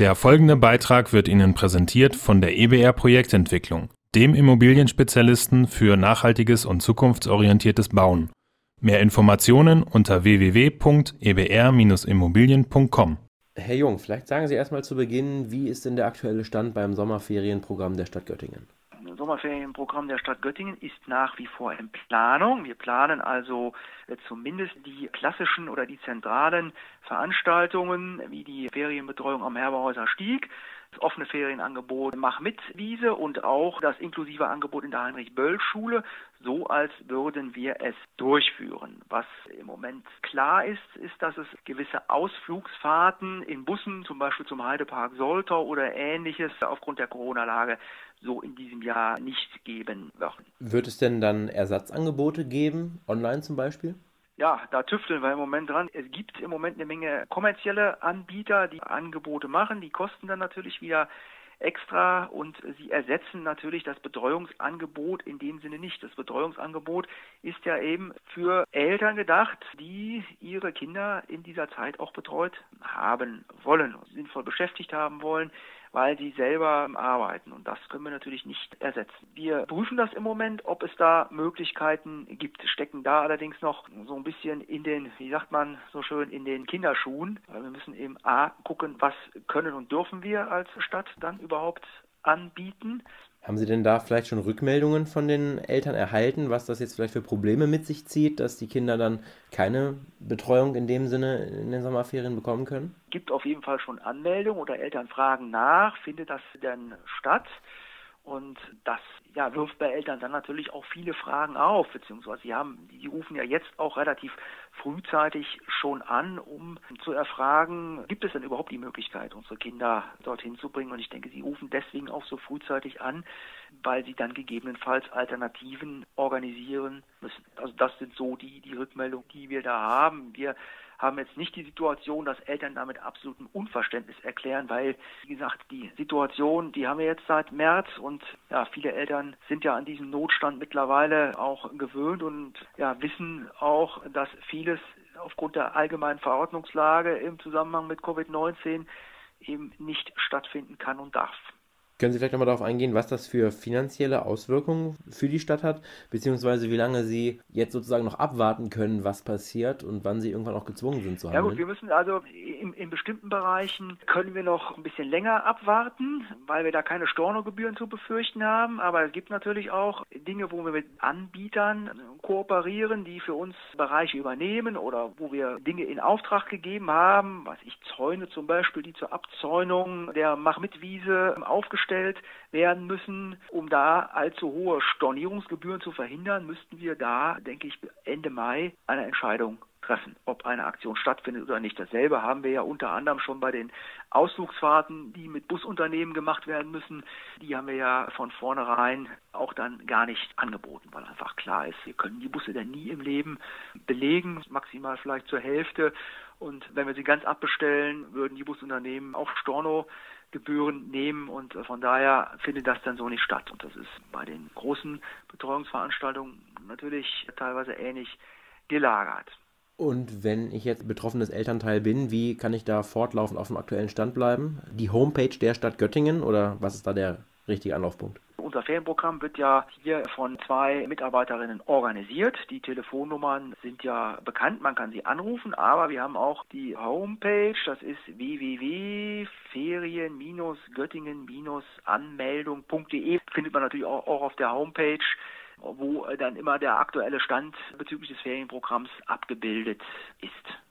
Der folgende Beitrag wird Ihnen präsentiert von der EBR Projektentwicklung, dem Immobilienspezialisten für nachhaltiges und zukunftsorientiertes Bauen. Mehr Informationen unter www.ebr-immobilien.com. Herr Jung, vielleicht sagen Sie erstmal zu Beginn, wie ist denn der aktuelle Stand beim Sommerferienprogramm der Stadt Göttingen? Das Sommerferienprogramm der Stadt Göttingen ist nach wie vor in Planung. Wir planen also zumindest die klassischen oder die zentralen Veranstaltungen wie die Ferienbetreuung am Herberhäuser Stieg, das offene Ferienangebot Mach-mit-Wiese und auch das inklusive Angebot in der Heinrich-Böll-Schule, so als würden wir es durchführen. Was im Moment klar ist, dass es gewisse Ausflugsfahrten in Bussen, zum Beispiel zum Heidepark Soltau oder Ähnliches, aufgrund der Corona-Lage so in diesem Jahr nicht geben wird. Wird es denn dann Ersatzangebote geben, online zum Beispiel? Ja, da tüfteln wir im Moment dran. Es gibt im Moment eine Menge kommerzielle Anbieter, die Angebote machen. Die kosten dann natürlich wieder extra und sie ersetzen natürlich das Betreuungsangebot in dem Sinne nicht. Das Betreuungsangebot ist ja eben für Eltern gedacht, die ihre Kinder in dieser Zeit auch betreut haben wollen, sinnvoll beschäftigt haben wollen, weil sie selber arbeiten. Und das können wir natürlich nicht ersetzen. Wir prüfen das im Moment, ob es da Möglichkeiten gibt, stecken da allerdings noch so ein bisschen in den, wie sagt man so schön, in den Kinderschuhen. Weil wir müssen eben gucken, was können und dürfen wir als Stadt dann überhaupt anbieten. Haben Sie denn da vielleicht schon Rückmeldungen von den Eltern erhalten, was das jetzt vielleicht für Probleme mit sich zieht, dass die Kinder dann keine Betreuung in dem Sinne in den Sommerferien bekommen können? Es gibt auf jeden Fall schon Anmeldungen oder Eltern fragen nach, findet das denn statt? Und das wirft bei Eltern dann natürlich auch viele Fragen auf, beziehungsweise die rufen ja jetzt auch relativ frühzeitig schon an, um zu erfragen, gibt es denn überhaupt die Möglichkeit, unsere Kinder dorthin zu bringen? Und ich denke, sie rufen deswegen auch so frühzeitig an, weil sie dann gegebenenfalls Alternativen organisieren müssen. Also das sind so die Rückmeldungen, die wir da haben. Wir haben jetzt nicht die Situation, dass Eltern damit absolutem Unverständnis erklären, weil, wie gesagt, die Situation, die haben wir jetzt seit März und viele Eltern sind ja an diesen Notstand mittlerweile auch gewöhnt und wissen auch, dass vieles aufgrund der allgemeinen Verordnungslage im Zusammenhang mit Covid-19 eben nicht stattfinden kann und darf. Können Sie vielleicht nochmal darauf eingehen, was das für finanzielle Auswirkungen für die Stadt hat, beziehungsweise wie lange Sie jetzt sozusagen noch abwarten können, was passiert und wann Sie irgendwann auch gezwungen sind zu handeln? Ja gut, wir müssen also in bestimmten Bereichen können wir noch ein bisschen länger abwarten, weil wir da keine Stornogebühren zu befürchten haben, aber es gibt natürlich auch Dinge, wo wir mit Anbietern kooperieren, die für uns Bereiche übernehmen oder wo wir Dinge in Auftrag gegeben haben, Zäune zum Beispiel, die zur Abzäunung der Mach-mit-Wiese aufgestellt werden müssen. Um da allzu hohe Stornierungsgebühren zu verhindern, müssten wir da, denke ich, Ende Mai eine Entscheidung treffen, ob eine Aktion stattfindet oder nicht. Dasselbe haben wir ja unter anderem schon bei den Ausflugsfahrten, die mit Busunternehmen gemacht werden müssen. Die haben wir ja von vornherein auch dann gar nicht angeboten, weil einfach klar ist, wir können die Busse dann nie im Leben belegen, maximal vielleicht zur Hälfte. Und wenn wir sie ganz abbestellen, würden die Busunternehmen auch Stornogebühren nehmen und von daher findet das dann so nicht statt. Und das ist bei den großen Betreuungsveranstaltungen natürlich teilweise ähnlich gelagert. Und wenn ich jetzt betroffenes Elternteil bin, wie kann ich da fortlaufend auf dem aktuellen Stand bleiben? Die Homepage der Stadt Göttingen oder was ist da der richtige Anlaufpunkt? Unser Ferienprogramm wird ja hier von 2 Mitarbeiterinnen organisiert. Die Telefonnummern sind ja bekannt, man kann sie anrufen, aber wir haben auch die Homepage, das ist www.ferien-göttingen-anmeldung.de. Findet man natürlich auch auf der Homepage, wo dann immer der aktuelle Stand bezüglich des Ferienprogramms abgebildet ist.